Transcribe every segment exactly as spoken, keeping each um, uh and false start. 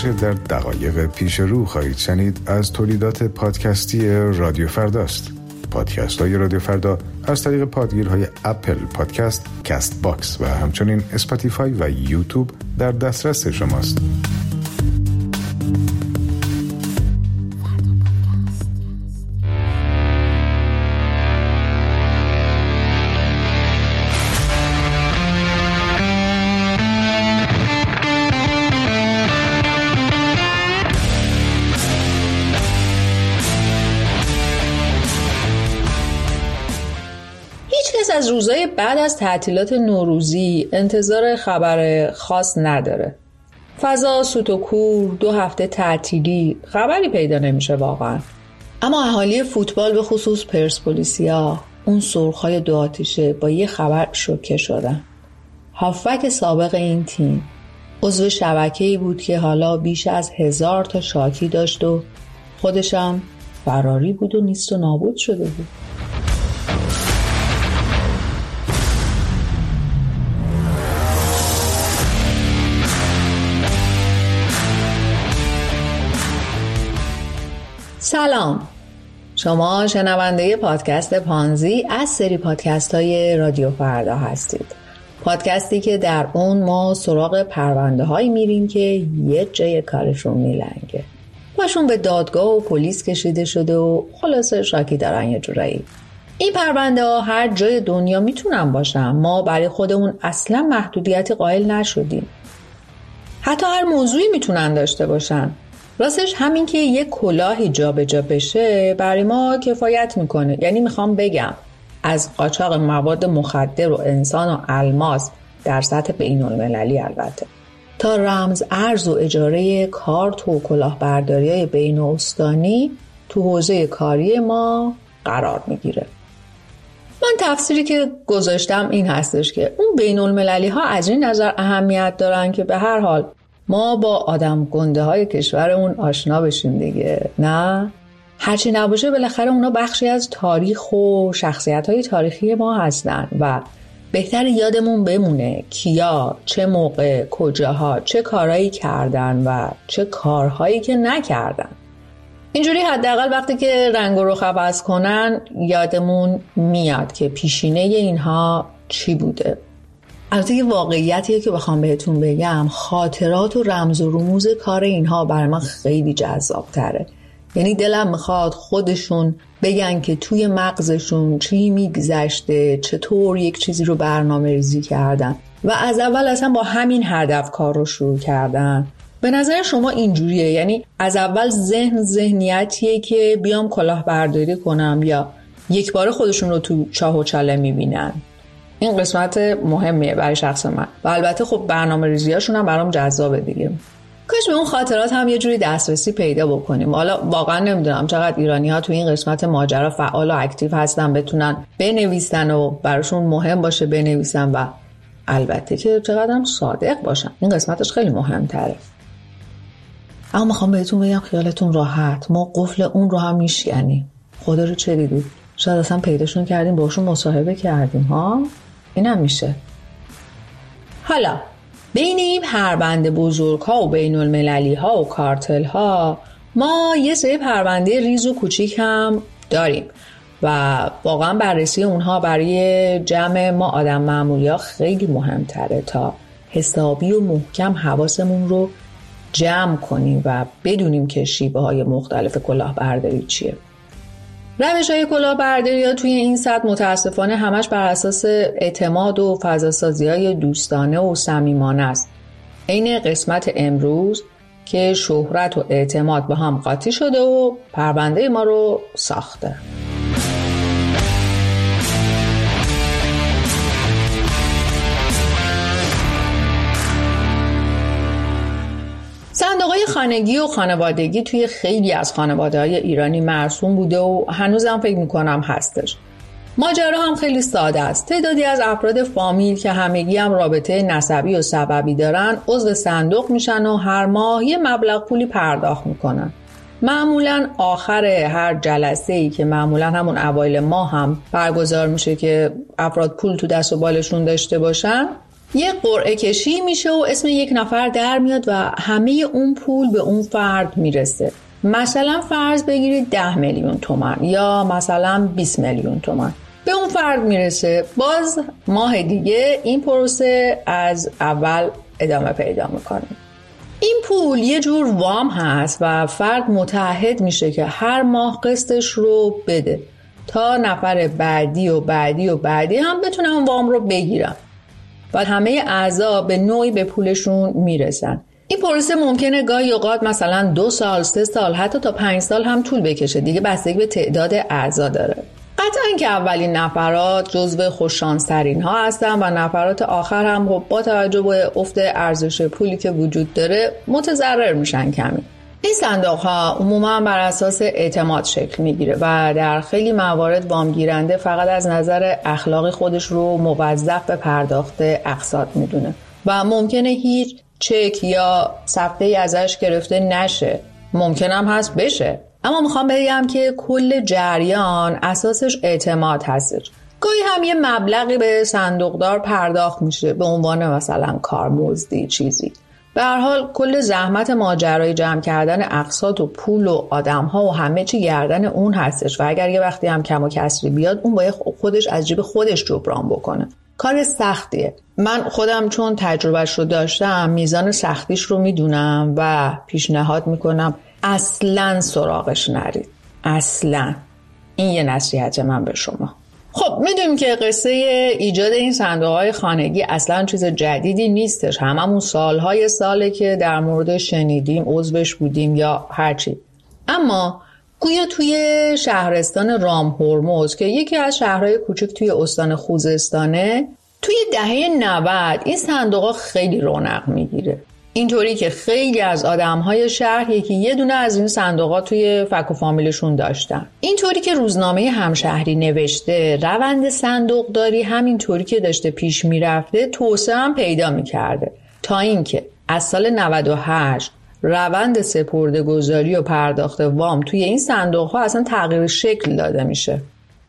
آنچه در دقایق پیش رو خواهید شنید از تولیدات پادکستی رادیو فرداست. پادکست های رادیو فردا از طریق پادگیرهای اپل پادکست، کست باکس و همچنین اسپاتیفای و یوتیوب در دسترس شماست. از روزای بعد از تعطیلات نوروزی انتظار خبر خاص نداره. فضا سوت و کور، دو هفته تعطیلی، خبری پیدا نمیشه واقعا. اما اهالی فوتبال به خصوص پرسپولیسیا، اون سرخای دو آتیشه با یه خبر شوکه شدن. هافبک سابق این تیم عضو شبکه‌ای بود که حالا بیش از هزار تا شاکی داشت و خودشم فراری بود و نیست و نابود شده بود. سلام، شما شنونده پادکست پانزی از سری پادکست های رادیو فردا هستید. پادکستی که در اون ما سراغ پرونده هایی میریم که یه جای کارشون میلنگه، باشون به دادگاه و پلیس کشیده شده و خلاصه شاکی دارن یه جورایی. این پرونده ها هر جای دنیا میتونن باشن، ما برای خودمون اصلا محدودیتی قائل نشدیم. حتی هر موضوعی میتونن داشته باشن. راستش همین که یک کلاهی جا به جا بشه برای ما کفایت میکنه. یعنی میخوام بگم از قاچاق مواد مخدر و انسان و الماس در سطح بین المللی البته تا رمز ارز و اجاره کارت و کلاهبرداری های بین استانی تو حوزه کاری ما قرار میگیره. من تفسیری که گذاشتم این هستش که اون بین المللی ها از این نظر اهمیت دارن که به هر حال ما با آدم گنده های کشورمون آشنا بشیم دیگه. نه؟ هرچی نباشه بالاخره اونا بخشی از تاریخ و شخصیت های تاریخی ما هستن و بهتر یادمون بمونه کیا، چه موقع، کجاها، چه کارهایی کردن و چه کارهایی که نکردن. اینجوری حداقل وقتی که رنگ و رخ عوض کنن یادمون میاد که پیشینه اینها چی بوده. البته یه واقعیتیه که بخوام بهتون بگم، خاطرات و رمز و رموز کار اینها برای من خیلی جذاب تره. یعنی دلم میخواد خودشون بگن که توی مغزشون چی میگذشته، چطور یک چیزی رو برنامه ریزی کردن و از اول اصلا با همین هدف کار رو شروع کردن. به نظر شما اینجوریه؟ یعنی از اول ذهن ذهنیتیه که بیام کلاهبرداری کنم یا یک بار خودشون رو تو چاه و چاله میبینن؟ این قسمت مهمیه برای شخص من و البته خب برنامه ریزیاشون هم برام جذابه دیگه. کاش به اون خاطرات هم یه جوری دسترسی پیدا بکنیم. حالا واقعا نمیدونم چقدر ایرانی ها تو این قسمت ماجرا فعال و اکتیو هستن، بتونن بنویسن و براشون مهم باشه بنویسن و البته که چقدر هم صادق باشن. این قسمتش خیلی مهمتره. اما میخوام بهتون بگم خیالتون راحت، ما قفل اون رو هم میشکنیم. خدا رو چه دیدید؟ شاید اصلا پیداشون کردیم، باشون مصاحبه کردیم ها. اینم میشه. حالا بین این پرونده بزرگ ها و بین المللی ها و کارتل ها ما یه سری پرونده ریز و کوچیک هم داریم و واقعا بررسی اونها برای جمع ما آدم معمولی ها خیلی مهمتره تا حسابی و محکم حواسمون رو جمع کنیم و بدونیم که شیوه های مختلف کلاهبرداری چیه. روش های کلاهبرداری ها توی این سطح متاسفانه همش بر اساس اعتماد و فضاسازی های دوستانه و صمیمانه است. این قسمت امروز که شهرت و اعتماد با هم قاطی شده و پرونده ما رو ساخته. صندوق‌های خانگی و خانوادگی توی خیلی از خانواده‌های ایرانی مرسوم بوده و هنوزم فکر می‌کنم هستش. ماجرا هم خیلی ساده است. تعدادی از افراد فامیل که همگی هم رابطه نسبی و سببی دارن عضو صندوق میشن و هر ماه یه مبلغ پولی پرداخت میکنن. معمولاً آخر هر جلسه‌ای که معمولاً همون اوایل ماه هم برگزار میشه که افراد پول تو دست و بالشون داشته باشن، یه قرعه کشی میشه و اسم یک نفر در میاد و همه اون پول به اون فرد میرسه. مثلا فرض بگیرید ده میلیون تومان یا مثلا بیست میلیون تومان به اون فرد میرسه. باز ماه دیگه این پروسه از اول ادامه پیدا میکنه. این پول یه جور وام هست و فرد متعهد میشه که هر ماه قسطش رو بده تا نفر بعدی و بعدی و بعدی هم بتونن وام رو بگیرن و همه اعضا به نوعی به پولشون میرسن. این پروسه ممکنه گاهی اوقات مثلا دو سال، سه سال، حتی تا پنج سال هم طول بکشه. دیگه بستگی به تعداد اعضا داره. قطعاً که اولین نفرات جزو خوششانس‌ترین ها هستن و نفرات آخر هم خب با توجه به افت ارزش پولی که وجود داره متضرر میشن کمی. این صندوق ها عموما بر اساس اعتماد شکل میگیره و در خیلی موارد وام گیرنده فقط از نظر اخلاقی خودش رو موظف به پرداخت اقساط میدونه و ممکنه هیچ چک یا صفحه‌ای ازش گرفته نشه. ممکنه هم هست بشه. اما میخوام بگم که کل جریان اساسش اعتماد هستش. گاهی هم یه مبلغی به صندوقدار پرداخت میشه به عنوان مثلا کارمزدی چیزی. به هر حال کل زحمت ماجرای جمع کردن اقساط و پول و آدم‌ها و همه چی گردن اون هستش و اگر یه وقتی هم کم و کسری بیاد اون باید خودش از جیب خودش جبران بکنه. کار سختیه. من خودم چون تجربهش رو داشتم میزان سختیش رو میدونم و پیشنهاد میکنم اصلاً سراغش نرید. اصلاً. این یه نصیحت من به شما. خب میدونیم که قصه ایجاد این صندوق‌های خانگی اصلاً چیز جدیدی نیستش. هممون سالهای ساله که در مورد شنیدیم، عضوش بودیم یا هرچی. اما گویا توی شهرستان رام هرمز که یکی از شهرهای کوچک توی استان خوزستانه توی دهه نود این صندوق‌ها خیلی رونق میگیره. اینطوری که خیلی از آدم‌های شهر یکی یه دونه از این صندوق‌ها توی فک و فامیلشون داشتن. اینطوری که روزنامه همشهری نوشته روند صندوقداری همینطوری که داشته پیش میرفته توسعه هم پیدا میکرده تا اینکه از سال نود و هشت روند سپرده‌گذاری و پرداخت وام توی این صندوق‌ها اصلا تغییر شکل داده میشه.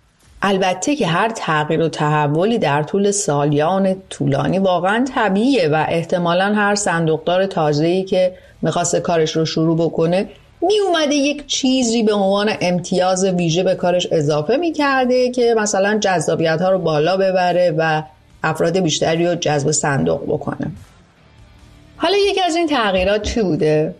البته که هر تغییر و تحولی در طول سالیان طولانی واقعا طبیعیه و احتمالاً هر صندوقدار تازه‌ای که میخواسته کارش رو شروع بکنه می اومده یک چیزی به عنوان امتیاز ویژه به کارش اضافه میکرده که مثلا جذابیت‌ها رو بالا ببره و افراد بیشتری رو جذب صندوق بکنه. حالا یکی از این تغییرات چی بوده؟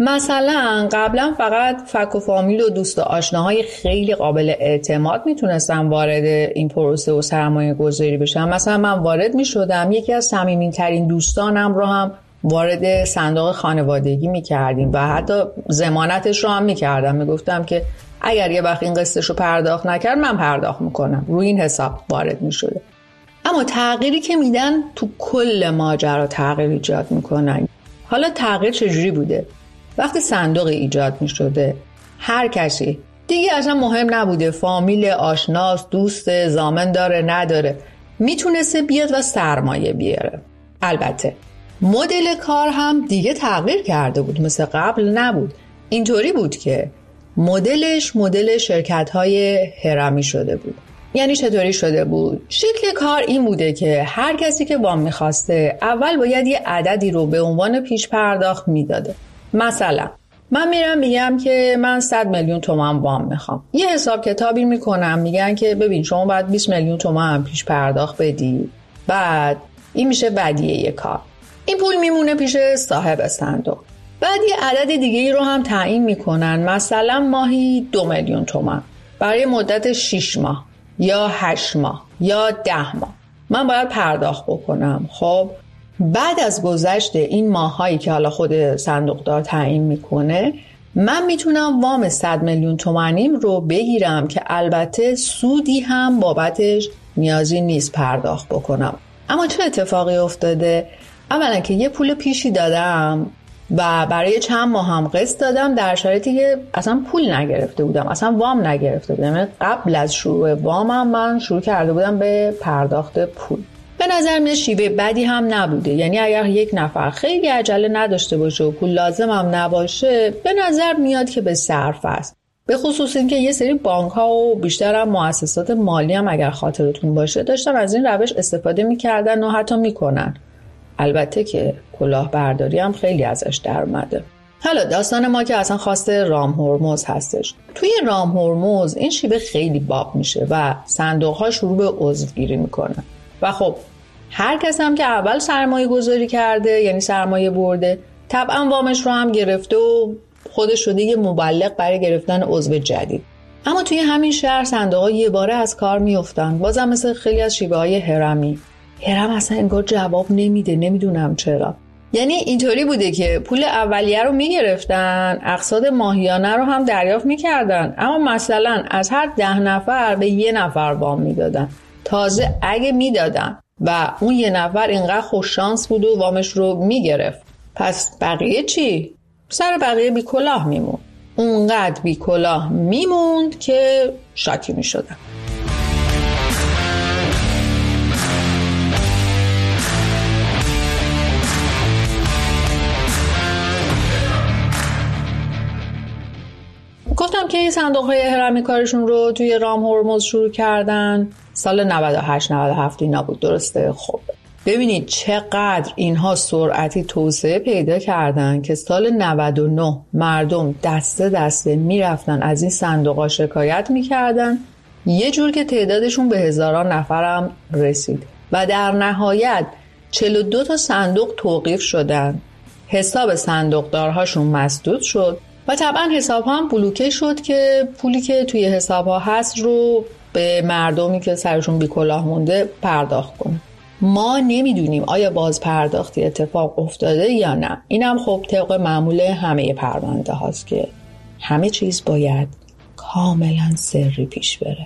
مثلا قبلا فقط فک و فامیل و دوست و آشناهای خیلی قابل اعتماد میتونستن وارد این پروسه و سرمایه گذاری بشن. مثلا من وارد میشدم، یکی از صمیمی‌ترین دوستانم رو هم وارد صندوق خانوادگی میکردیم و حتی ضمانتش رو هم میکردم. میگفتم که اگر یه وقت این قسطش رو پرداخت نکرد من پرداخت میکنم. روی این حساب وارد میشده. اما تغییری که میدن تو کل ماجرا تغییر ایجاد میکنن. حالا تغییر چجوری بوده؟ وقتی صندوق ایجاد می شده هر کسی دیگه اصلا مهم نبوده فامیل، آشناس، دوست، ضامن داره نداره میتونسته بیاد و سرمایه بیاره. البته مدل کار هم دیگه تغییر کرده بود، مثل قبل نبود. اینطوری بود که مدلش مدل شرکت‌های هرمی شده بود. یعنی چطوری شده بود؟ شکل کار این بوده که هر کسی که وام می‌خواسته اول باید یه عددی رو به عنوان پیش پرداخت میداده. مثلا من میرم میگم که من صد میلیون تومان وام میخوام. یه حساب کتابی میکنم، میگن که ببین شما باید بیست میلیون تومان پیش پرداخت بدی. بعد این میشه ودیعه کار. این پول میمونه پیش صاحب صندوق. بعد یه عدد دیگه ای رو هم تعیین میکنن، مثلا ماهی دو میلیون تومان برای مدت شش ماه یا هشت ماه یا ده ماه من باید پرداخت بکنم. خب بعد از گذشت این ماهایی که حالا خود صندوقدار تعیین میکنه من میتونم وام صد میلیون تومانیم رو بگیرم که البته سودی هم بابتش نیازی نیست پرداخت بکنم. اما چه اتفاقی افتاده؟ اولا که یه پول پیشی دادم و برای چند ماه هم قسط دادم در شرایطی که اصلا پول نگرفته بودم، اصلا وام نگرفته بودم. قبل از شروع وامم من شروع کرده بودم به پرداخت پول. به نظر میاد شیوه بدی هم نبوده. یعنی اگر یک نفر خیلی عجله نداشته باشه و پول لازم هم نباشه به نظر میاد که به صرف است. به خصوص اینکه یه سری بانک ها و بیشتر هم مؤسسات مالی هم اگر خاطرتون باشه داشتن از این روش استفاده میکردن و حتی میکنن. البته که کلاهبرداری هم خیلی ازش در اومده. حالا داستان ما که اصلا خواست رام هرمز هستش. توی رام هرمز این شیوه خیلی باب میشه و صندوق‌ها شروع به عضوگیری میکنن و خب هر کس هم که اول سرمایه گذاری کرده، یعنی سرمایه برده، طبعا وامش رو هم گرفته و خودش شده یه مبلغ برای گرفتن عضو جدید. اما توی همین شهر صندوق‌ها یه باره از کار میافتن. بازم مثل خیلی از شیوه‌های هرمی، هرم اصلا انگار جواب نمیده، نمیدونم چرا. یعنی اینطوری بوده که پول اولیه رو میگرفتن، اقساط ماهیانه رو هم دریافت میکردن، اما مثلا از هر ده نفر به یه نفر وام میدادن. تازه اگه میدادن و اون یه نفر اینقدر خوش شانس بود و وامش رو میگرفت، پس بقیه چی؟ سر بقیه بی کلاه میموند. اونقدر بی کلاه میموند که شاکی میشدن. گفتم که این صندوق‌های هرمی کارشون رو توی رام هرمز شروع کردن سال نود و هشت نود و هفت اینا بود، درسته؟ خب ببینید چقدر اینها سرعتی توسعه پیدا کردن که سال نود و نه مردم دسته دسته میرفتن از این صندوق‌ها شکایت میکردن، یه جور که تعدادشون به هزاران نفرم رسید و در نهایت چهل و دو تا صندوق توقیف شدن، حساب صندوقدارهاشون مسدود شد و طبعا حساب هم بلوکه شد که پولی که توی حساب ها هست رو به مردمی که سرشون بی کلاه مونده پرداخت کنه. ما نمیدونیم آیا باز پرداختی اتفاق افتاده یا نه. اینم خب طبق معمول همه پرونده هاست که همه چیز باید کاملا سری پیش بره.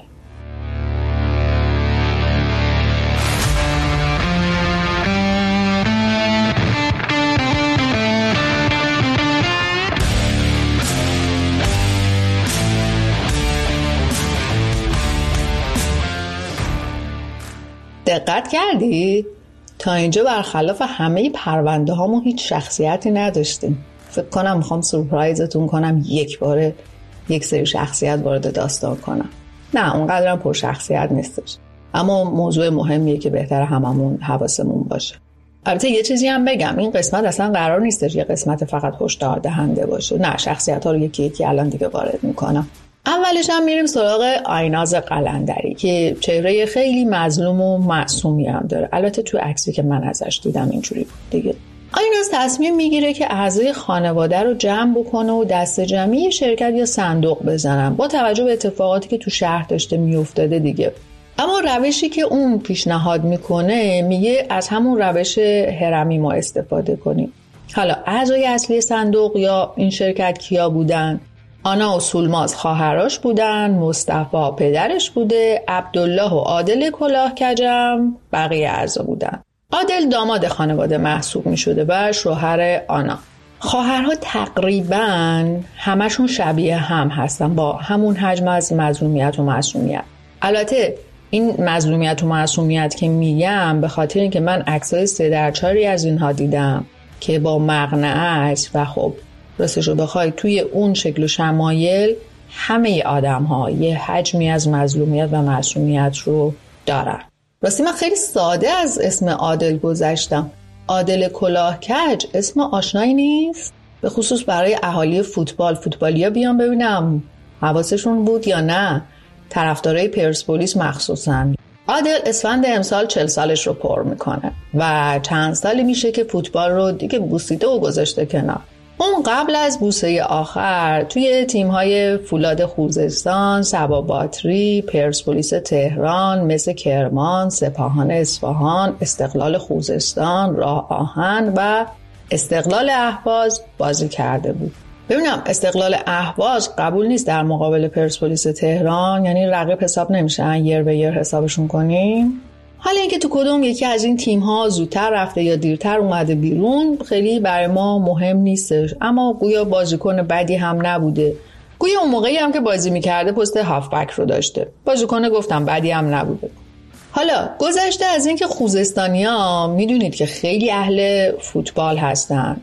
دقت کردید؟ تا اینجا برخلاف همه پرونده هامون هیچ شخصیتی نداشتیم. فکر کنم میخوام سورپرایزتون کنم، یک باره یک سری شخصیت وارد داستان کنم. نه اونقدرم پر شخصیت نیستش، اما موضوع مهمیه که بهتره هممون حواسمون باشه. البته یه چیزی هم بگم، این قسمت اصلا قرار نیستش یه قسمت فقط هشدار دهنده باشه. نه، شخصیت ها رو یکی یکی الان دیگه وارد میکنم. اولش هم میریم سراغ آیناز قلندری که چهره خیلی مظلوم و معصومی هم داره. البته تو عکسی که من ازش دیدم اینجوری بود دیگه. آیناز تصمیم میگیره که اعضای خانواده رو جمع بکنه و دست جمعی شرکت یا صندوق بزنن با توجه به اتفاقاتی که تو شهر داشته میافتاده دیگه. اما روشی که اون پیشنهاد میکنه میگه از همون روش هرمی ما استفاده کنیم. حالا اعضای اصلی صندوق یا این شرکت کیا بودن؟ آنا و سولماز خواهراش بودن، مصطفی پدرش بوده، عبدالله و عادل کلاهکجم بقیه اعضا بودن. عادل داماد خانواده محسوب می شده و شوهر آنا. خواهرها تقریباً همشون شبیه هم هستن با همون حجم از مظلومیت و معصومیت. البته این مظلومیت و معصومیت که میگم به خاطر اینکه من عکسای سه در چاری از اینها دیدم که با مقنعه است و خب راستشو بخوای توی اون شکل و شمایل همه آدم ها یه حجمی از مظلومیت و معصومیت رو دارن. راستی من خیلی ساده از اسم عادل گذشتم. عادل کلاهکج اسم آشنایی نیست؟ به خصوص برای اهالی فوتبال. فوتبالیا بیان ببینم حواسشون بود یا نه، طرفدارای پرسپولیس مخصوصا. عادل اسفند امسال چهل سالش رو پر میکنه و چند سالی میشه که فوتبال رو دیگه بوسیده و گذاشته کنار. اون قبل از بوسه آخر توی تیم‌های فولاد خوزستان، صبا باتری، پرسپولیس تهران، مس کرمان، سپاهان اصفهان، استقلال خوزستان، راه آهن و استقلال اهواز بازی کرده بود. ببینم استقلال اهواز قبول نیست در مقابل پرسپولیس تهران، یعنی رقیب حساب نمیشن، یر به یر حسابشون کنیم. حالا اینکه تو کدوم یکی از این تیم‌ها زودتر رفته یا دیرتر اومده بیرون خیلی برای ما مهم نیستش، اما گویا بازیکن بدی هم نبوده. گویا اون موقعی هم که بازی می‌کرده پست هافبک رو داشته. بازیکن گفتم بدی هم نبوده. حالا گذشته از اینکه خوزستانی‌ها میدونید که خیلی اهل فوتبال هستن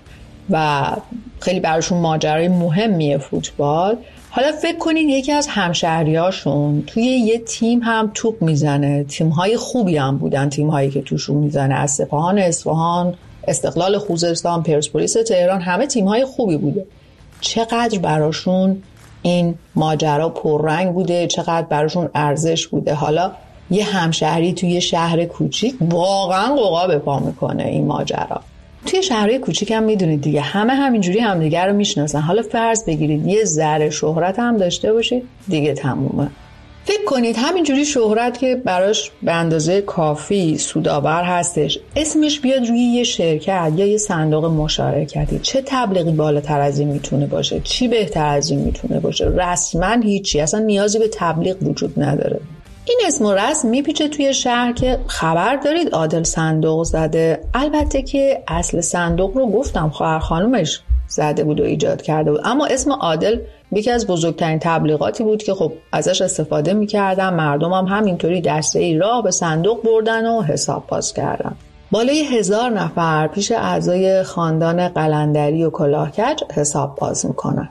و خیلی براشون ماجرای مهمیه فوتبال، حالا فکر کنید یکی از همشهریاشون توی یه تیم هم توپ میزنه. تیم‌های خوبی هم بودن، تیم‌هایی که توشون میزنه، از سپاهان اصفهان استقلال خوزستان، پرسپولیس تهران، همه تیم‌های خوبی بوده. چقدر براشون این ماجرا پررنگ بوده، چقدر براشون ارزش بوده. حالا یه همشهری توی شهر کوچیک واقعا قوقا به پا میکنه این ماجرا. توی شهرهای کوچیک هم میدونید دیگه همه همینجوری همدیگه رو میشناسن. حالا فرض بگیرید یه ذره شهرت هم داشته باشید دیگه تمومه. فکر کنید همینجوری شهرت که براش به اندازه کافی سودآور هستش، اسمش بیاد روی یه شرکت یا یه صندوق مشارکتی، چه تبلیغی بالاتر از این میتونه باشه؟ چی بهتر از این میتونه باشه؟ رسما هیچی، اصلا نیازی به تبلیغ وجود نداره. این اسم و رسم میپیچه توی شهر که خبر دارید عادل صندوق زده. البته که اصل صندوق رو گفتم خواهر خانومش زده بود و ایجاد کرده بود، اما اسم عادل یکی از بزرگترین تبلیغاتی بود که خب ازش استفاده میکردن. مردم هم همینطوری دسته ای راه به صندوق بردن و حساب باز کردن. بالای هزار نفر پیش اعضای خاندان قلندری و کلاهکج حساب باز میکنن.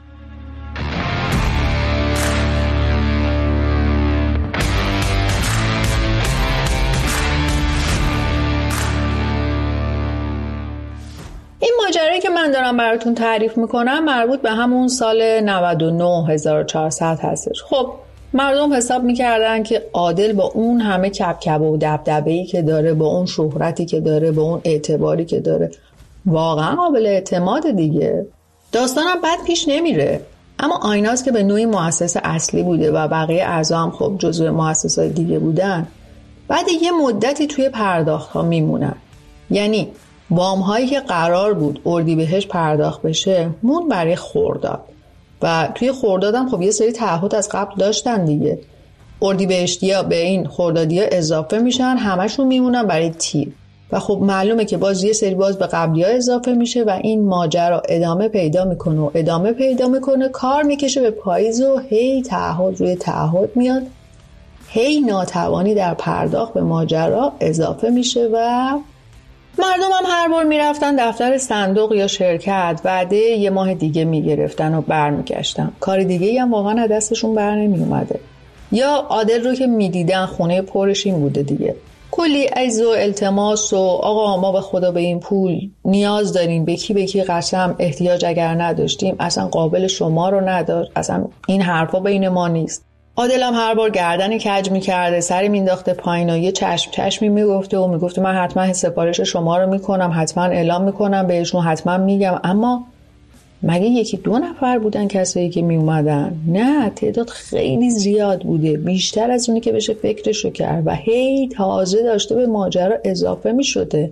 ماجرایی که من دارم براتون تعریف میکنم مربوط به همون سال نود و نه هزار و چهارصد هستش. خب مردم حساب میکردن که عادل با اون همه کبکب و دبدبه‌ای که داره، با اون شهرتی که داره، با اون اعتباری که داره، واقعا قابل اعتماد دیگه. داستانم بد پیش نمیره. اما آیناز که به نوعی مؤسس اصلی بوده و بقیه اعضا هم خب جزو مؤسسات دیگه بودن، بعد یه مدتی توی پرداخت ها میمونن. یعنی وام هایی که قرار بود اردیبهشت پرداخت بشه مون برای خرداد و توی خرداد هم خب یه سری تعهد از قبل داشتن دیگه. اردیبهشتی‌ها به این خردادی‌ها اضافه میشن، همشون میمونن برای تیر و خب معلومه که باز یه سری باز به قبلی‌ها اضافه میشه و این ماجرا ادامه پیدا میکنه و ادامه پیدا میکنه، کار میکشه به پاییز و هی تعهد روی تعهد میاد، هی ناتوانی در پرداخت به ماجرا اضافه میشه و مردم هم هر بار میرفتن دفتر صندوق یا شرکت، وعده یه ماه دیگه میگرفتن و برمیگشتن. کار دیگه هم واقعا از دستشون بر نمی اومده. یا عادل رو که میدیدن خونه پرش این بوده دیگه، کلی عیز و التماس و آقا ما به خدا به این پول نیاز داریم، به کی به کی قسم، احتیاج اگر نداشتیم اصلا قابل شما رو ندار، اصلا این حرفا بین ما نیست. عادل هم هر بار گردن کج میکرده، سری مینداخته پایین و یه چشم چشمی میگفته و میگفته من حتما سفارش شما رو میکنم، حتما اعلام میکنم بهشون، حتما میگم. اما مگه یکی دو نفر بودن کسایی که میومدن؟ نه، تعداد خیلی زیاد بوده، بیشتر از اونی که بشه فکرشو کرد و هی تازه داشته به ماجرا اضافه میشده.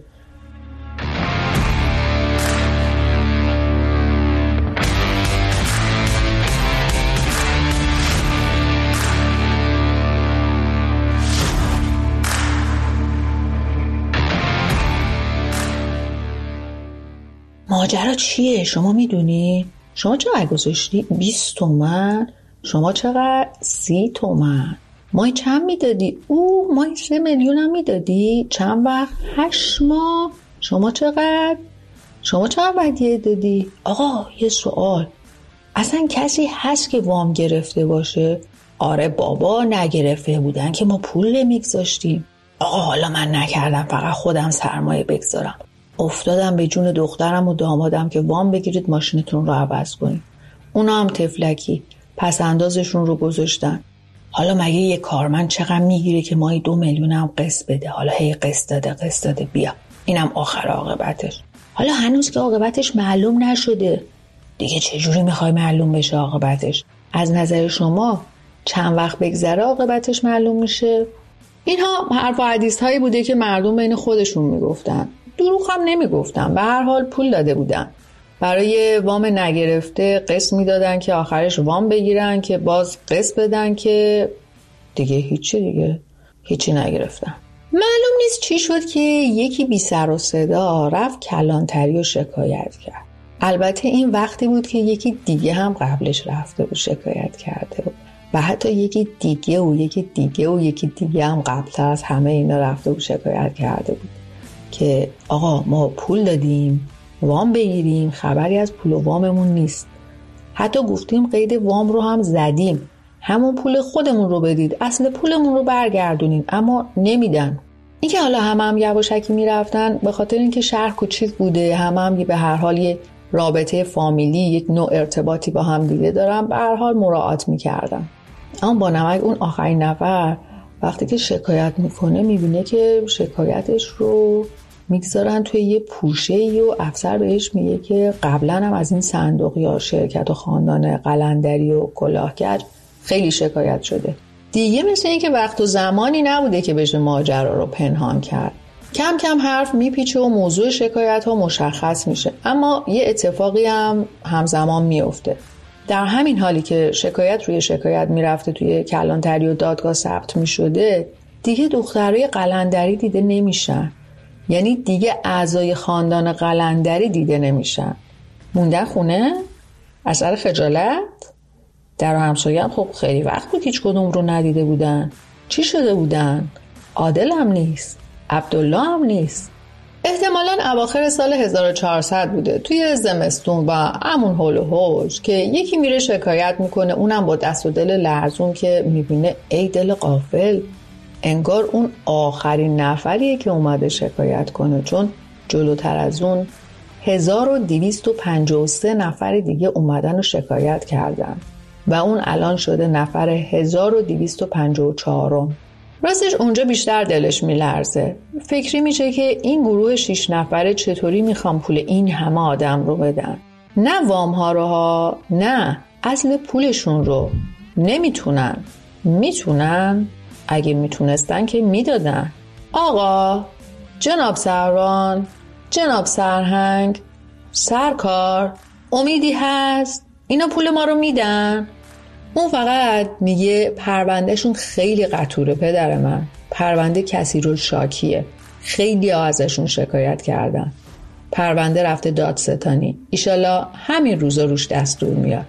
ماجرا چیه؟ شما میدونی؟ شما چقدر گذاشتی؟ بیست تومن؟ شما چقدر؟ سی تومن؟ مای چند میدادی؟ اوه مای سه میلیون هم میدادی؟ چند وقت؟ هشت ماه؟ شما چقدر؟ شما چقدر ودیعه دادی؟ آقا یه سوال، اصلا کسی هست که وام گرفته باشه؟ آره بابا نگرفته بودن که ما پول نمیگذاشتیم. آقا حالا من نکردم، فقط خودم سرمایه بگذارم، افتادم به جون دخترم و دامادم که وام بگیرید ماشینتون رو عوض کنید. اونا هم تفلکی پس اندازشون رو گذاشتن. حالا مگه یه کارمند چقدر میگیره که ماهی دو میلیون هم قسط بده؟ حالا هی قسط داده قسط داده بیا، اینم آخر عاقبتش. حالا هنوز که عاقبتش معلوم نشده دیگه، چجوری میخوای معلوم بشه عاقبتش؟ از نظر شما چند وقت بگذره عاقبتش معلوم میشه؟ اینها حرف و حدیث هایی بوده که مردم بین خودشون میگفتن، دروغ هم نمیگفتن، به هر حال پول داده بودن. برای وام نگرفته قسط میدادن که آخرش وام بگیرن که باز قسط بدن که دیگه هیچی دیگه هیچی نگرفتن. معلوم نیست چی شد که یکی بی سر و صدا رفت کلانتری و شکایت کرد. البته این وقتی بود که یکی دیگه هم قبلش رفته و شکایت کرده بود و حتی یکی دیگه و یکی دیگه و یکی دیگه هم قبلتر از همه اینا رفته و شکایت کرده بود که آقا ما پول دادیم وام بگیریم، خبری از پول و واممون نیست. حتی گفتیم قید وام رو هم زدیم، همون پول خودمون رو بدید، اصل پولمون رو برگردونیم، اما نمیدن. اینکه حالا هم هم یواشکی میرفتن به خاطر اینکه شهر کوچیک بوده، هم هم به هر حال یه رابطه فامیلی، یک نوع ارتباطی با هم دیگه دارن، به هر حال مراعات میکردن. اما با نمک اون آخرین نفر وقتی که شکایت میکنه میبینه که شکایتش رو میگذارن توی یه پوشه‌ای و افسر بهش میگه که قبلا هم از این صندوق یا شرکت و خاندان قلندری و کلاهکج خیلی شکایت شده. دیگه مثل این که وقت و زمانی نبوده که بشه ماجرا رو پنهان کرد. کم کم حرف میپیچه و موضوع شکایت ها مشخص میشه. اما یه اتفاقی هم همزمان میفته. در همین حالی که شکایت روی شکایت میرفته توی کلانتری و دادگاه ثبت میشده، دیگه دخترای قلندری دیده نمیشن. یعنی دیگه اعضای خاندان قلندری دیده نمیشن. موندن خونه؟ اثر خجالت؟ در همسایه هم خب خیلی وقت بود هیچ کدوم رو ندیده بودن. چی شده بودن؟ عادل هم نیست، عبدالله هم نیست. احتمالاً اواخر سال هزار و چهارصد بوده، توی زمستون با همون هول و هوش که یکی میره شکایت میکنه، اونم با دست و دل لرزون که میبینه ای دل غافل، انگار اون آخرین نفریه که اومده شکایت کنه، چون جلوتر از اون هزار و دویست و پنجاه و سه نفر دیگه اومدن و شکایت کردن و اون الان شده نفر هزار و دویست و پنجاه و چهار. راستش اونجا بیشتر دلش میلرزه. فکری میشه که این گروه شش نفره چطوری میخوام پول این همه آدم رو بدن. نه وام ها رو ها، نه اصل پولشون رو. نمیتونن. میتونن؟ اگه میتونستن که میدادن. آقا، جناب سروان، جناب سرهنگ، سرکار، امیدی هست؟ اینا پول ما رو میدن؟ اون فقط میگه پروندهشون خیلی قطوره پدر من. پرونده کثیرالشاکیه. خیلی ها ازشون شکایت کردن. پرونده رفته دادستانی. ایشالله همین روزا روش دستور میاد.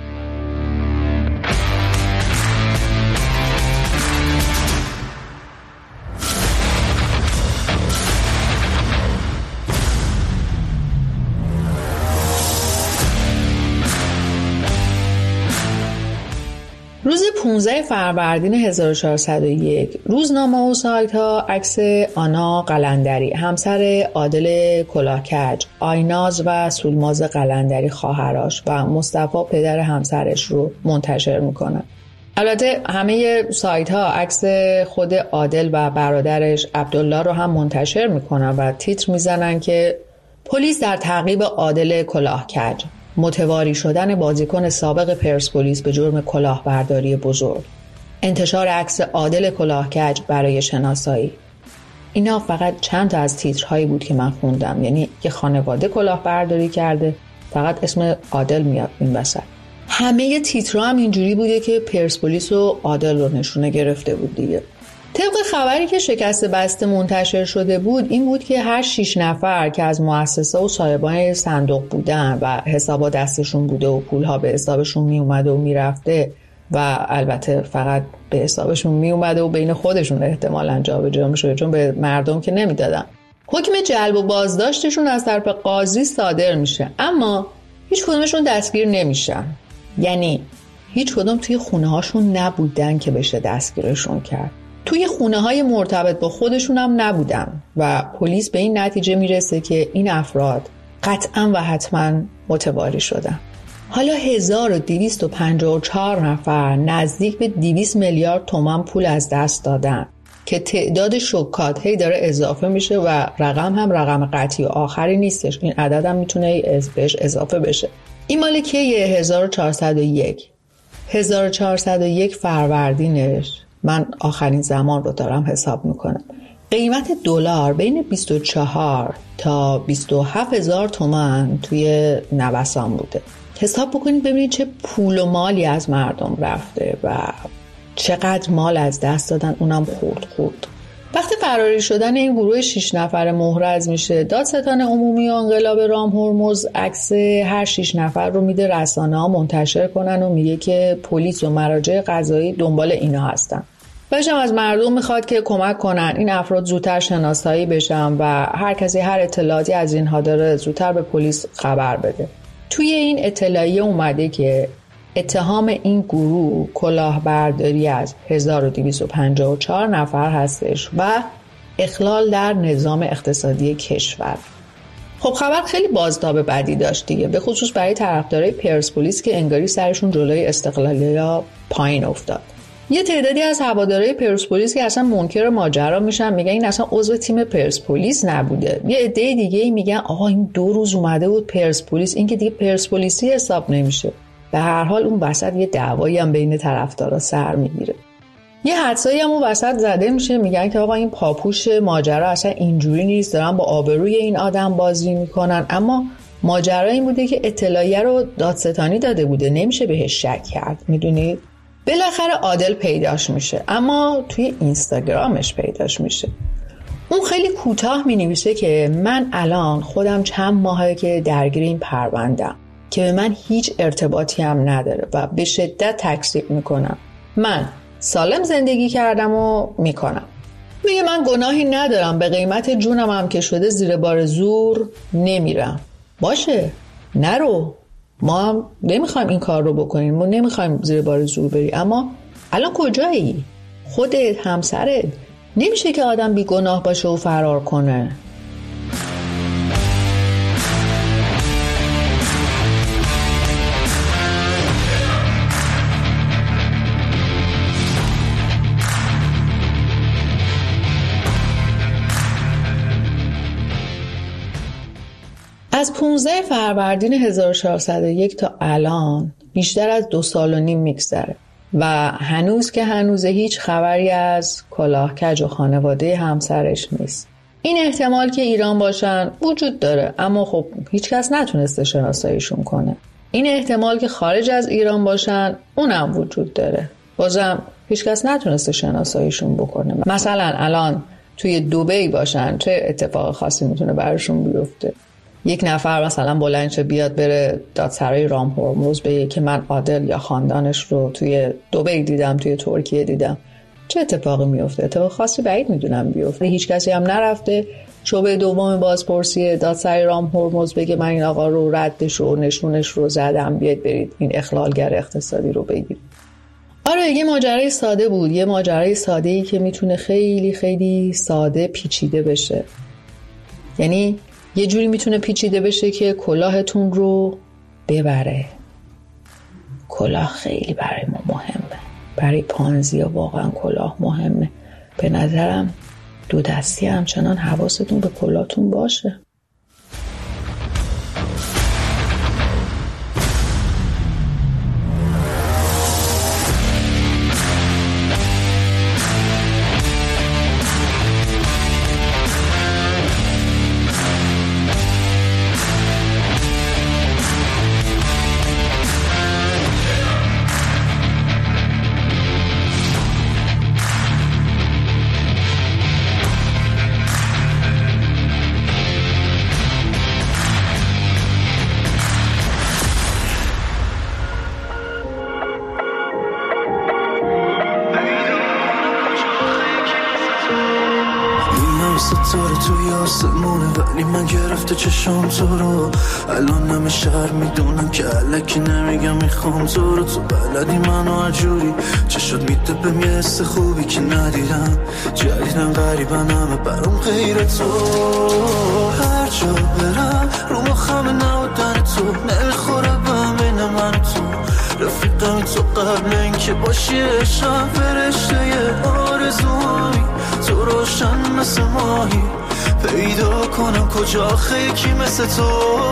روز پانزده فروردین هزار و چهارصد و یک روزنامه و سایت ها عکس آنا قلندری، همسر عادل کلاهکج، آیناز و سولماز قلندری خواهرش و مصطفی پدر همسرش رو منتشر میکنن. البته همه سایت ها عکس خود عادل و برادرش عبدالله رو هم منتشر میکنن و تیتر میزنن که پلیس در تعقیب عادل کلاهکج، متواری شدن بازیکن سابق پرسپولیس به جرم کلاهبرداری بزرگ، انتشار عکس عادل کلاهکج برای شناسایی. اینا فقط چند تا از تیترهایی بود که من خوندم. یعنی یه خانواده کلاهبرداری کرده، فقط اسم عادل میاد این وسط. همه تیترها هم اینجوری بوده که پرسپولیس و عادل رو نشونه گرفته بود دیگه. طبق خبری که شکست بسته منتشر شده بود این بود که هر شش نفر که از مؤسسه و صاحبان صندوق بودن و حسابا دستشون بوده و پولها به حسابشون می اومده و می رفته و البته فقط به حسابشون می اومده و بین خودشون احتمالاً جابجا می شده، چون به مردم که نمی دادن. حکم جلب و بازداشتشون از طرف قاضی صادر میشه، اما هیچ کدومشون دستگیر نمیشن. یعنی هیچ کدوم توی خونه هاشون نبودن که بشه دستگیرشون کرد. توی خونه های مرتبط با خودشون هم نبودن و پلیس به این نتیجه میرسه که این افراد قطعا و حتما متواری شدن. حالا هزار و دویست و پنجاه و چهار نفر نزدیک به دویست میلیارد تومان پول از دست دادن که تعداد شکات هی داره اضافه میشه و رقم هم رقم قطعی آخری نیستش. این عدد هم میتونه بهش اضافه بشه. این مال کیه؟ هزار و چهارصد و یک هزار و چهارصد و یک فروردینش. من آخرین زمان رو دارم حساب میکنم. قیمت دلار بین بیست و چهار تا بیست و هفت هزار تومان توی نوسان بوده. حساب بکنید ببینید چه پول و مالی از مردم رفته و چقدر مال از دست دادن، اونم خورد خورد. وقتی فراری شدن این گروه شش نفر محرز میشه، دادستان عمومی انقلاب رام هرمز عکس هر شش نفر رو میده رسانه ها منتشر کنن و میگه که پلیس و مراجع قضایی دنبال اینا هستن. باشم از مردم میخواد که کمک کنن این افراد زودتر شناسایی بشن و هر کسی هر اطلاعاتی از اینها داره زودتر به پلیس خبر بده. توی این اطلاعیه اومده که اتهام این گروه کلاهبرداری از هزار و دویست و پنجاه و چهار نفر هستش و اخلال در نظام اقتصادی کشور. خب خبر خیلی بازتاب بدی داشت دیگه، به خصوص برای طرفدارای پرسپولیس که انگاری سرشون جلوی استقلالی‌ها پایین افتاد. یه تعدادی از هوادارهای پرسپولیس که اصلا منکر ماجرا میشن، میگن این اصلا عضو تیم پرسپولیس نبوده. یه عده دیگه میگن آقا این دو روز اومده بود پرسپولیس، این که دیگه پرسپولیسی حساب نمیشه. به هر حال اون وسط یه دعوایی هم بین طرفدارا سر میگیره. یه حدسایی هم اون وسط زده میشه، میگن که آقا این پاپوش ماجرا اصلا اینجوری نیست، دارن با آبروی این آدم بازی میکنن. اما ماجرا این بوده که اطلاعیه رو دادستانی داده بوده، نمیشه بهش شک کرد. میدونید بالاخره عادل پیداش میشه، اما توی اینستاگرامش پیداش میشه. اون خیلی کوتاه مینویسه که من الان خودم چند ماهه که درگیر این پرونده‌ام که به من هیچ ارتباطی هم نداره و به شدت تکذیب میکنم. من سالم زندگی کردم و میکنم. میگه من گناهی ندارم، به قیمت جونم هم که شده زیر بار زور نمیرم. باشه نرو، ما هم نمیخوایم این کار رو بکنیم، ما نمیخوایم زیر بار زور بری، اما الان کجایی؟ خودت، همسرت. نمیشه که آدم بی گناه باشه و فرار کنه. از پانزده فروردین هزار و چهارصد و یک تا الان بیشتر از دو سال و نیم میگذره و هنوز که هنوز هیچ خبری از کلاهکج و خانواده همسرش نیست. این احتمال که ایران باشن وجود داره، اما خب هیچ کس نتونسته شناساییشون کنه. این احتمال که خارج از ایران باشن اونم وجود داره، بازم هیچ کس نتونسته شناساییشون بکنه. مثلا الان توی دبی باشن، چه اتفاق خاصی میتونه براشون بیفته؟ یک نفر مثلا بلند شه بیاد بره دادسرای رام هرمز بگه که من عادل یا خاندانش رو توی دبی دیدم، توی ترکیه دیدم، چه اتفاقی میفته؟ اتفاق خاصی بعید میدونم بیفته. هیچ کسی هم نرفته شعبه دوم بازپرسی دادسرای رام هرمز بگه من این آقا رو ردش و نشونش رو زدم، بیاید برید این اخلالگر اقتصادی رو بگیرید. آره یه ماجرای ساده بود، یه ماجرای ساده‌ای که میتونه خیلی خیلی ساده پیچیده بشه. یعنی یه جوری میتونه پیچیده بشه که کلاهتون رو ببره. کلاه خیلی برای ما مهمه، برای پانزیا واقعا کلاه مهمه. به نظرم دو دستی همچنان حواستون به کلاهتون باشه. ستاره توی آسمونه ولی من گرفته چشم تو رو. الان همه شهر میدونم که الکی نمیگم میخوام تو رو. تو بلدی منو عجوری چشات میده بهم یه حس خوبی که ندیدم. جدیدن غریبن همه برام غیر تو. هر جا برم رو مخم نبودن تو نمیخوره بهم بین من تو. رفیقم تو قبل اینکه باشی عشقم فرشته یه آرزوهایی. تو روشن مثل ماهی پیدا کنم کجا خیکی مثل تو.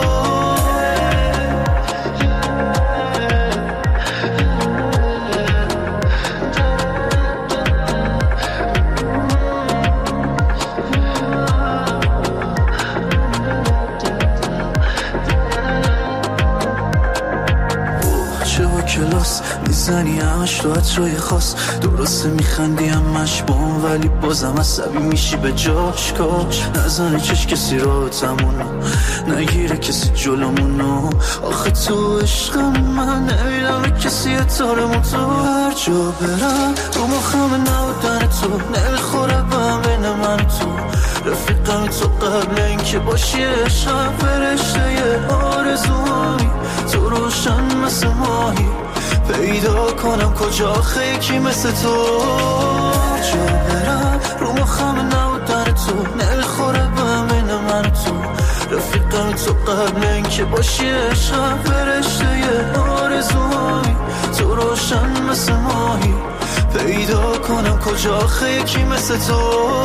کلاس میزنی همش تو عطرهای خاص. درسته میخندی همش با اون ولی بازم عصبی میشی به جاش. کاش نزنه چش کسی رو تمونو نگیره کسی جلومونو. آخه تو عشقم من نمیدم کسی اتارمون. تو هر جا برم رو مخم نبودن تو نمیخوره بهم بین من تو. رفیقم تو قبل اینکه باشی عشقم فرشته یه آرزوهایی. تو روشن مثل ماهی پیدا کنم کجا خیکی مثل تو. هر جا برم رو مخم نبودن نمیخوره به همین من تو رفیقم تو قبل اینکه باشی عشقم فرشته آرزوهایی تو روشن مثل ماهی پیدا کنم کجا آخه یکی مثل تو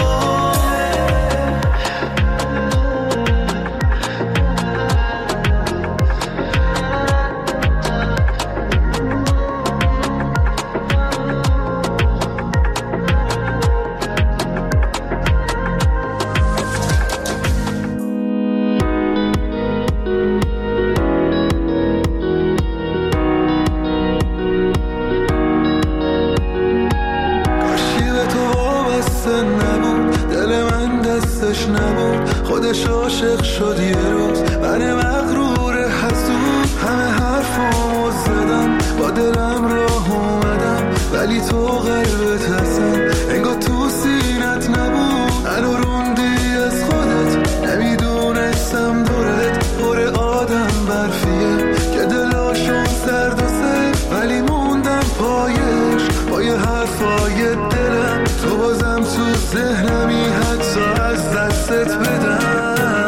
عاشق شد یه روز من مغرور حسود همه حرفامو زدم با دلم راه اومدم ولی تو قلبت هستن انگار تو سینت نبود منو روندی از خودت نمیدونستم دورت پر آدم برفیه که دلاشون سرد و سرد ولی موندم پایش پای حرفای دلم تو بازم تو ذهنمی حتی از دستت بدم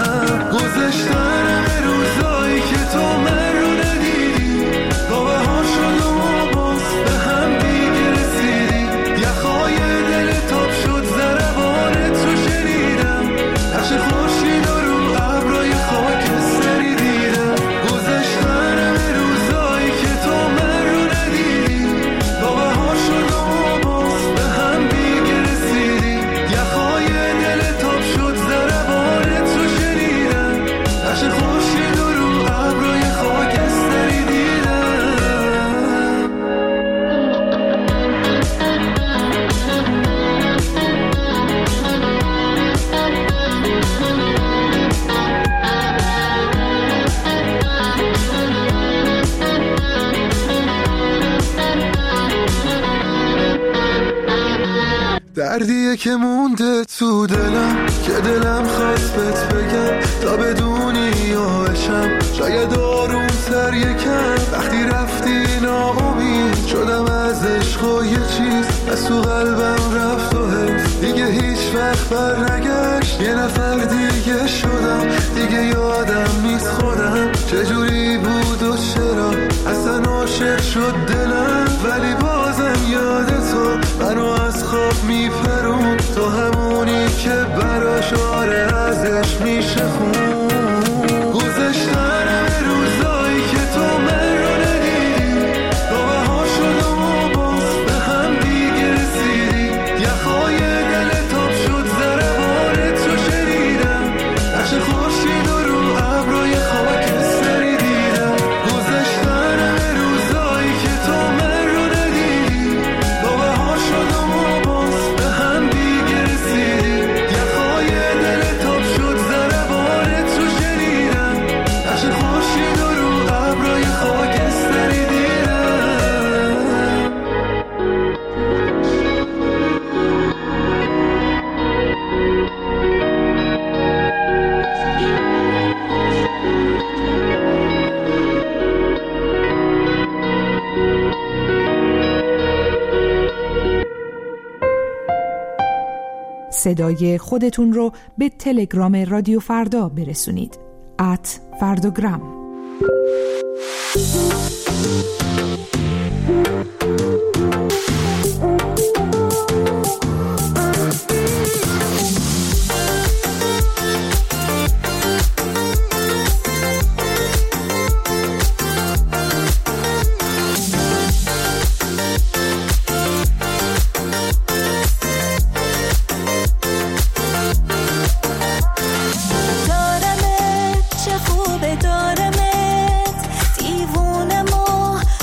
گذشتن روزایی که تو من رو ندیدی با بهار شد و ما باز به هم دیگه رسیدی یخهای دل تاب شد ضربان تو شنیدم نقش خورشید رو ابرای خاکستری دیدم گذشتن روزایی که تو من رو ندیدی با بهار شد و ما باز به هم دیگه رسیدی یخهای دل تاب شد ضربان تو شنیدم نقش خورشید رو ابرای خاکستری دیدم دردیه که مونده تو دلم که دلم خواست بهت بگم تا بدونی یاشم شاید آروم تر یکم وقتی رفتی ناامید شدم از عشق و یه چیز از تو قلبم رفت و حس دیگه هیچ وقت بر نگشت یه نفر دیگه شدم دیگه یادم نیست خودم چجوری بود و چرا اصلا عاشق شد دلم ولی بازم یاد تو منو از خواب میپرون تو همونی که براش آره ازش میشه خون گذشتن روزایی که تو من رو ندیدی تو بهار شد و ما باز به هم دیگه رسیدی یخهای دل تاب شد ضربان تو شنیدم نقش خورشید رو ابرای خاکستری دیدم گذشتن روزایی که تو من رو ندیدی تو بهار شد و ما باز به هم دیگه رسیدی یخهای دل تاب شد ضربان تو شنیدم نقش خورشید رو ابرای خاکستری دیدم صدای خودتون رو به تلگرام رادیو فردا برسونید ات فردوگرام. دارمت چه خوبه دارمت دیوونم و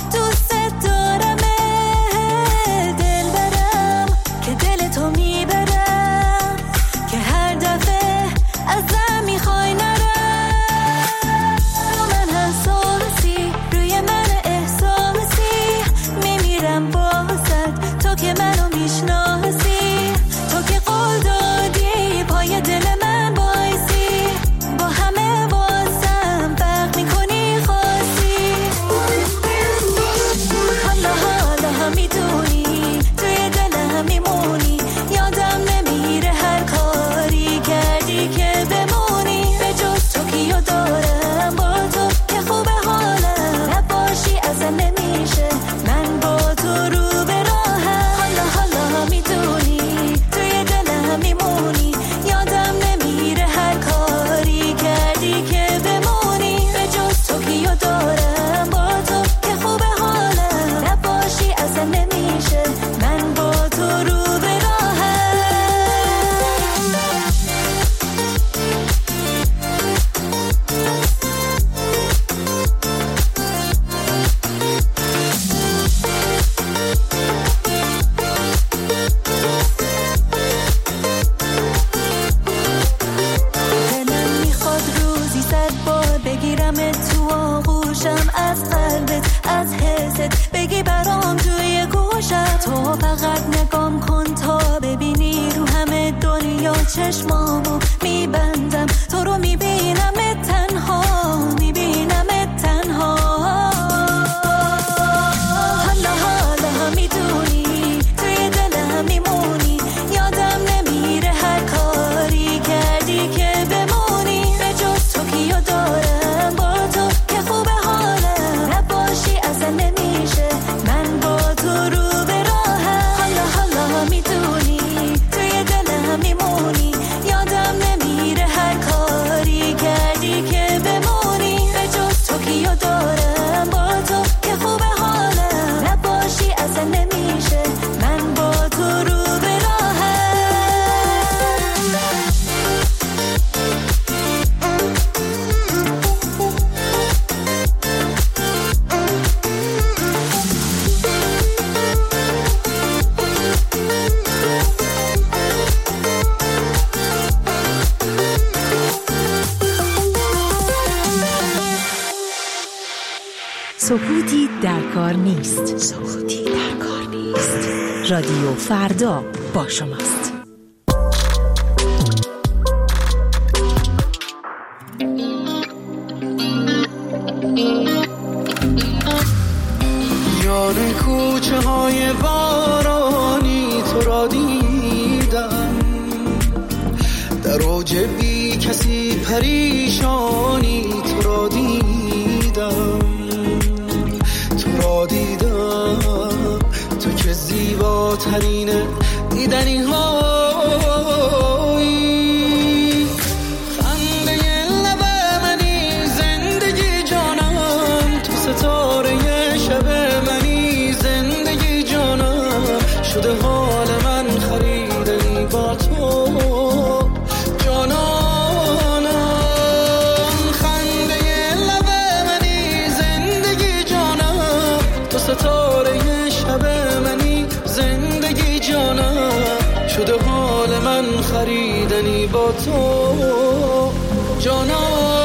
چشمامو میبندم تو رو میبینم تنها میبینم تنها حالا حالا میدونی توی دلم میمونی یادم نمیره هر کاری کردی که بمونی به جز تو کیو دارم با تو که خوب حالم نباشی اصلا نمیشه من با تو رو به راهم حالا حالا میدونی توی دلم میمونی یادم نمیره هر کاری کردی که بمونی به جز تو کیو دارم با تو که خوب حالم نباشی اصلا نمیشه من با تو رو به راهم سکوتی در کار نیست. سکوتی در کار نیست. رادیو فردا با شماست. یاد کوچه های بارانی تو را دیدم در اوج بی کسی پریشانی تو را دیدم تو را دیدم تو که زیباترین دیدنی هایی خنده لب منی زندگی جانم تو ستاره شب منی زندگی جانم شده حال من خریدنی با تو جانانم خنده لب منی زندگی جانم تو ستاره شب منی زندگی جانم شده حال من خریدنی با تو جانانم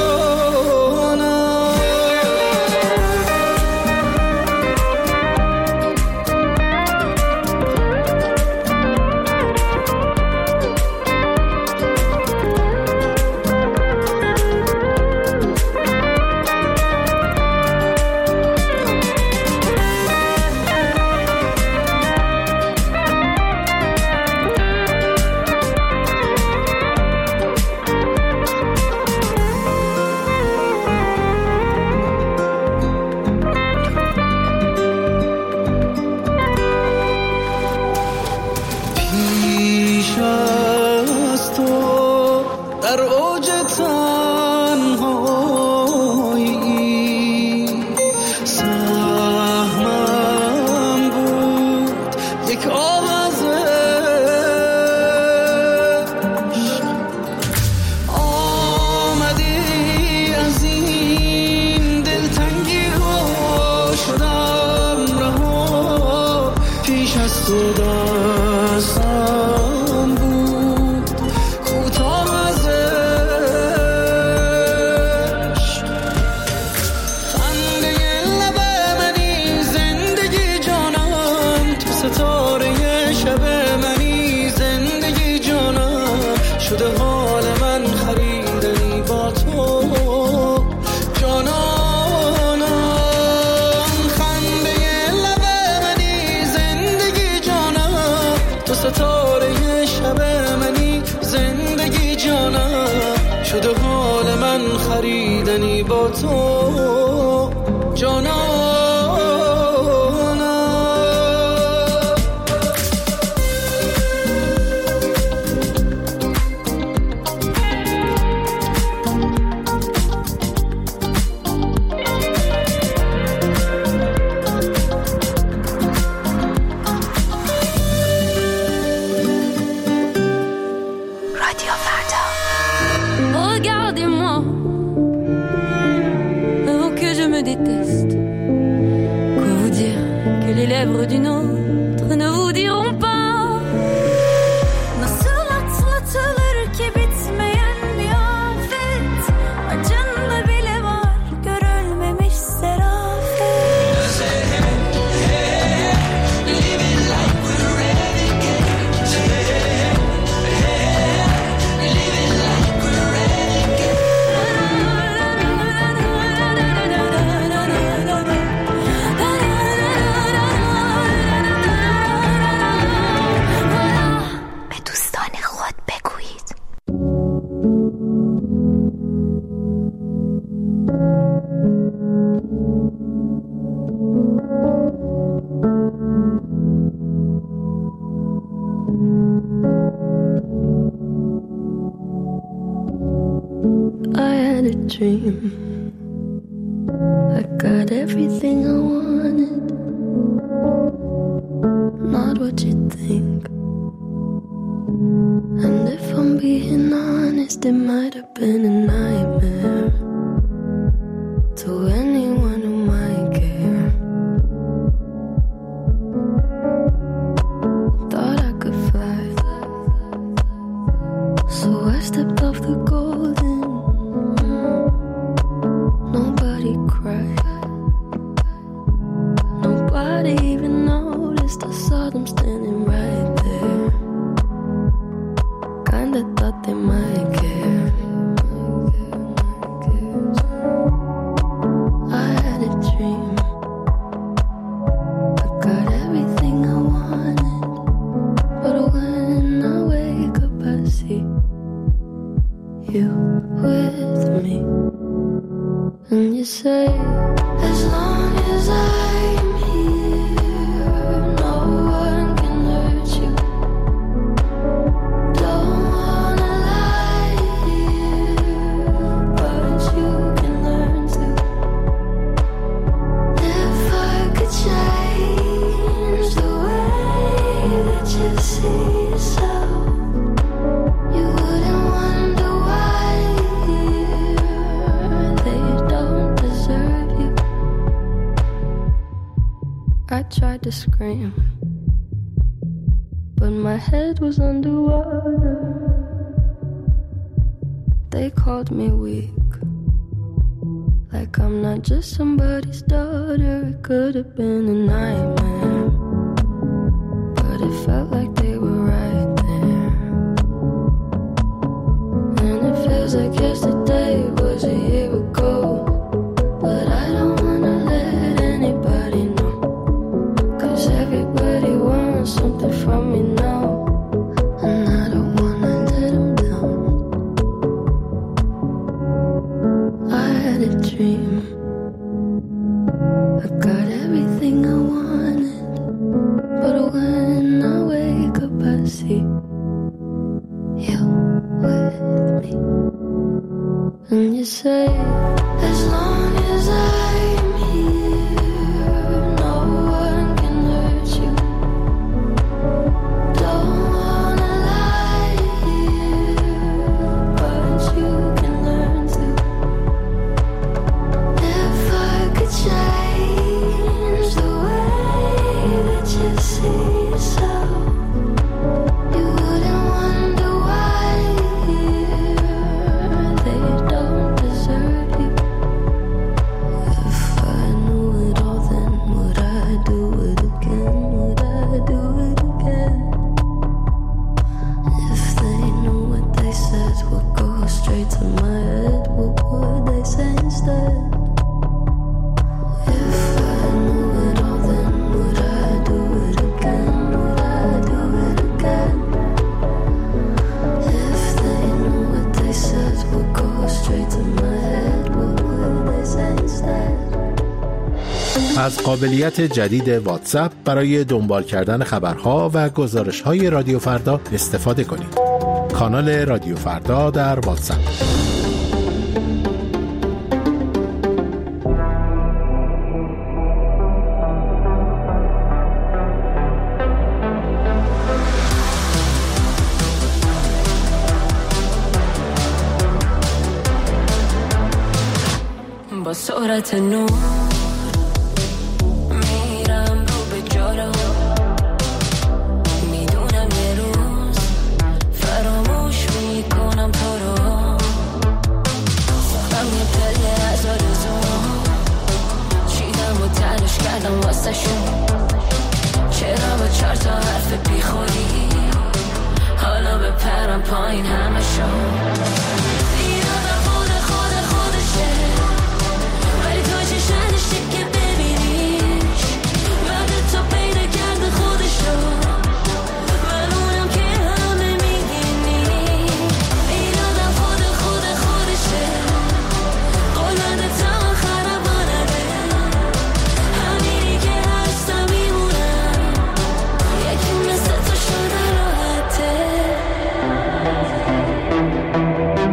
خریدنی با تو جانانم d'une autre ne vous diront pas nasıl atlatılır ki bitmeyen bir afet acında bile var görülmemiş serafet living like we're renegades had a dream. I got everything I wanted, not what you think. And if I'm being honest, it might have been a nightmare to anyone who might care. Thought I could fly, so I stepped off the golden. Nobody cried, nobody even noticed. I saw them standing right there. Kinda thought they might care. I had a dream. I got everything I wanted, but when I wake up I see you with me. And you say, as long as I'm here, no one can hurt you. Don't wanna lie here, but you can learn to. If I could change the way that you see yourself, you wouldn't wonder why they don't deserve you. I tried to scream, but my head was underwater. They called me weak, like I'm not just somebody's daughter. It could have been a nightmare, but it felt like they were right there. And it feels like yesterday was a year ago, but I don't wanna let anybody know, 'cause everybody wants something from me now, and I don't wanna let them down. I had a dream. I got everything I wanted, but when I wake up I see you with me. And you say, as long as I'm here, no one can hurt you. Don't wanna lie here, but you can learn to. If I could change the way that you see yourself, you wouldn't wonder why they don't deserve you. If I knew it all, then would I do it again? Would I do it again? If they knew what they said would go straight to my head, what would they say instead? If I knew it all, then would I do it again? Would I do it again? If they knew what they said would go straight to my head, what would they say instead? از قابلیت جدید واتساپ برای دنبال کردن خبرها و گزارش‌های رادیو فردا استفاده کنید. کانال رادیو فردا در واتساپ. با سرعت نور میرم رو به جلو، میدونم یه روز فراموش میکنم تو رو. من یه پله از آرزوام چیدم و تلاش کردم واسه شون، چرا با چهار تا حرف بیخوری حالا بپرم پایین همه شون. که ببینیش بعد تو پیدا کرده خودشو، من اونم که همه میگینی این آدم خود خود خودشه، قلنده تا خرابانده همینی که هستم میمونم، یکی مثل تو شده راحته.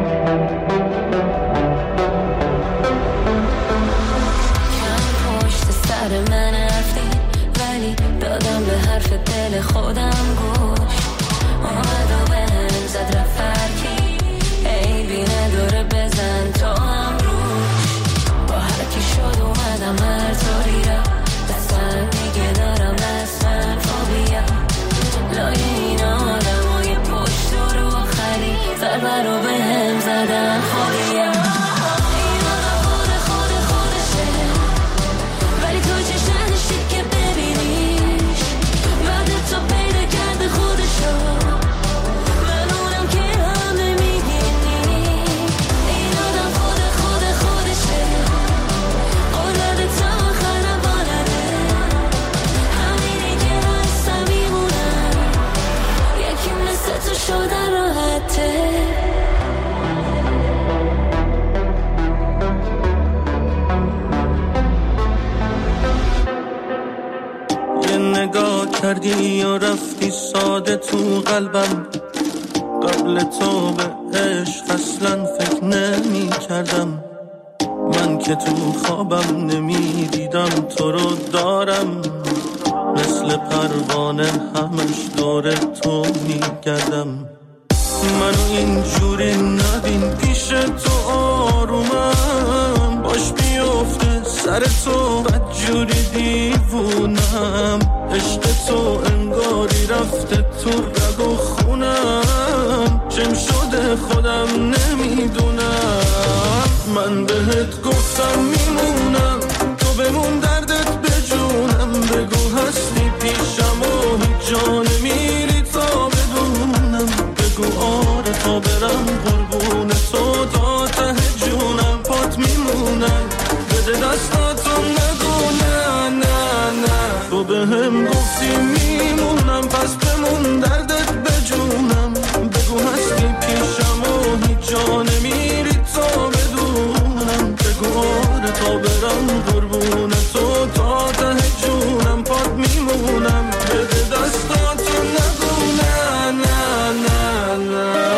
کردی یا رفتی ساده تو قلبم. قبل تو به عشق اصلا فکر نمی کردم، من که تو خوابم نمی دیدم تو رو دارم. مثل پروانه همش دور تو می گردم. منو اینجوری نبین پیش تو آرومم، باش بیفته سر تو بدجوری دیوونم. عشق تو انگاری رفته تو رگ و خونم، چم شده خودم نمیدونم. من بهت گفتم میمونم، تو بمون دردت بجونم. بگو هستی پیشم و هیچ جا نمیری تا بدونم. بگو آره تا برم قربون تو تا ته جونم. پات میمونم بده دستاتو نگو نه نه نه. تو به هم گفتی میمونم پس بمون دردت بجونم. بگو هستی پیشم و هیچ جا نمیری تا بدونم. بگو آره تا برم قربون تو تا ته جونم. پات میمونم بده دستاتو نگو نه نه نه نه.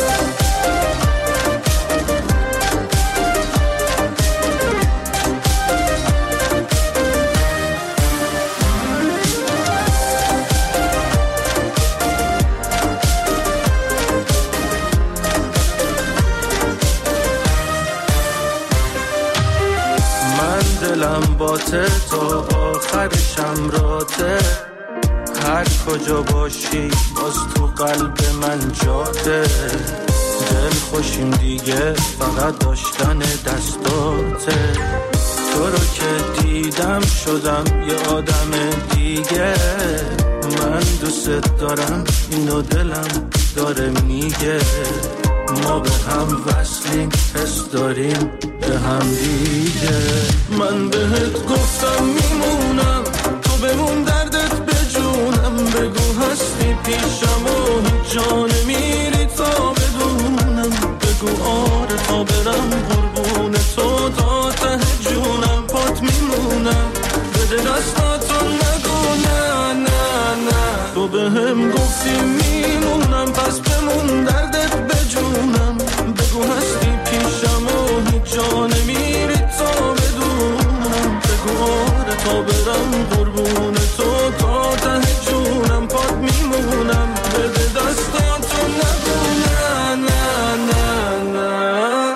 دلم باته تا آخر شمراته، هر کجا باشی باز تو قلب من جاته. دل خوشیم دیگه فقط داشتن دستاته. تو رو که دیدم شدم یه آدم دیگه. من دوست دارم اینو دلم داره میگه. ما به هم وصلیم حس داریم به هم دیگه. من بهت گفتم میمونم، تو بمون دردت بجونم. بگو هستی پیشم و هیچ جا نمیری تا بدونم. بگو آره تا برم قربون تو تا ته جونم. پات میمونم بده دستاتو نگو نه نه نه. تو به هم گفتی میمونم پس بمون دردت بجونم. بگو هستی پیشم و هیچ جا نمیری تا بدونم. بگو آره تا برم قربون تو تا ته جونم. پات میمونم بده دستاتو نگو نه نه نه نه.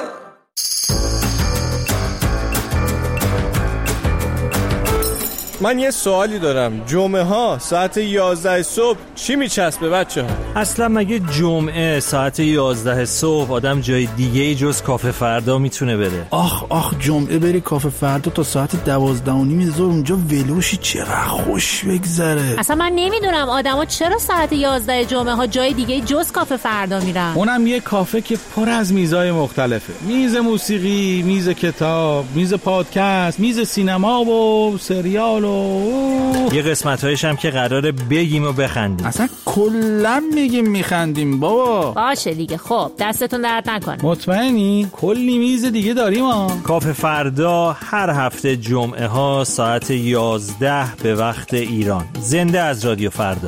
من یه سوالی دارم، جمعه ها ساعت یازده صبح چی میچسبه بچه ها؟ اصلا مگه جمعه ساعت یازده صبح آدم جای دیگه جز کافه فردا میتونه بره؟ آخ آخ جمعه بری کافه فردا تا ساعت دوازده و نیم ظهر اونجا ولوشی چقدر خوش بگذره. اصلا من نمیدونم آدما چرا ساعت یازده جمعه ها جای دیگه جز کافه فردا میرن. اونم یه کافه که پر از میزای مختلفه، میز موسیقی، میز کتاب، میز پادکست، میز سینما و سریال و یه قسمت‌هایش هم که قراره بگیم و بخندیم. اصلا کلا میگیم میخندیم بابا. باشه دیگه، خب دستتون درد نکنه. مطمئنی؟ کلی میز دیگه داریم ها. کافه فردا هر هفته جمعه ها ساعت یازده به وقت ایران. زنده از رادیو فردا.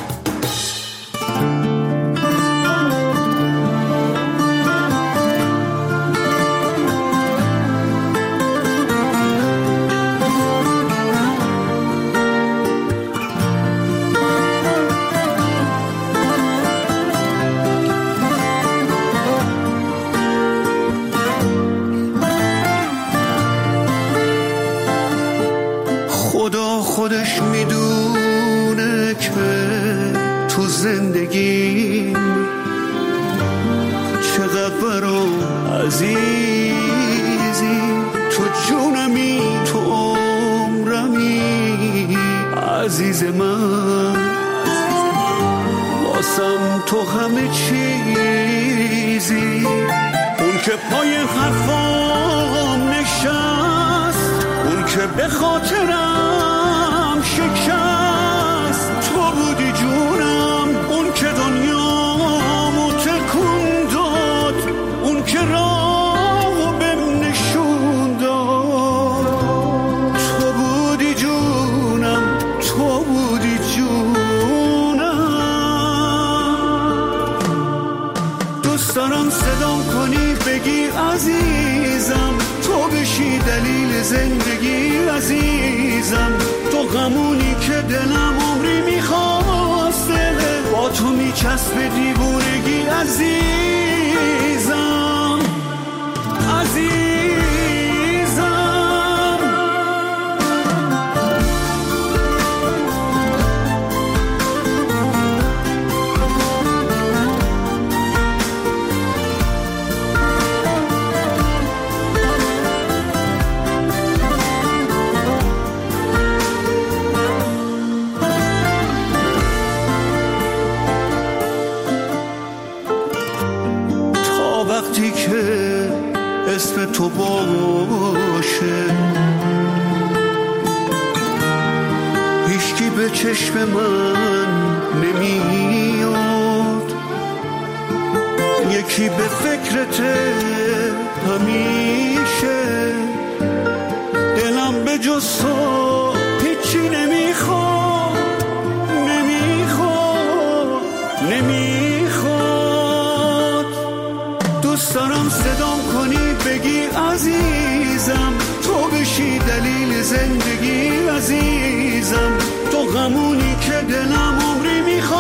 خودش میدونه که تو زندگی چقدر برام عزیزی. تو جونمی، تو عمرمی، عزیز من. واسم تو همه چیزی. اون که پای حرفام نشست، اون که به خاطرم شکست. تو بودی جونم، اون که دنیامو تکون داد، اون که راهو بهم نشون داد. تو بودی جونم، تو بودی جونم. دوست دارم صدام کنی بگی عزیزم، تو بشی دلیل زندگی عزیزم، تو غمونی که دلم عمری میخواسته با تو میچسبه دیوونگی عزیزم عزیزم. وقتی که اسم تو باشه هیچکی به چشم من نمیاد، یکی به فکرت همیشه، دلم به جز تو هیچی نمیخواد نمیخواد نمیخواد. دوست دارم صدام کنی بگی عزیزم، تو بشی دلیل زندگی عزیزم، تو غمونی که دلم عمری میخواد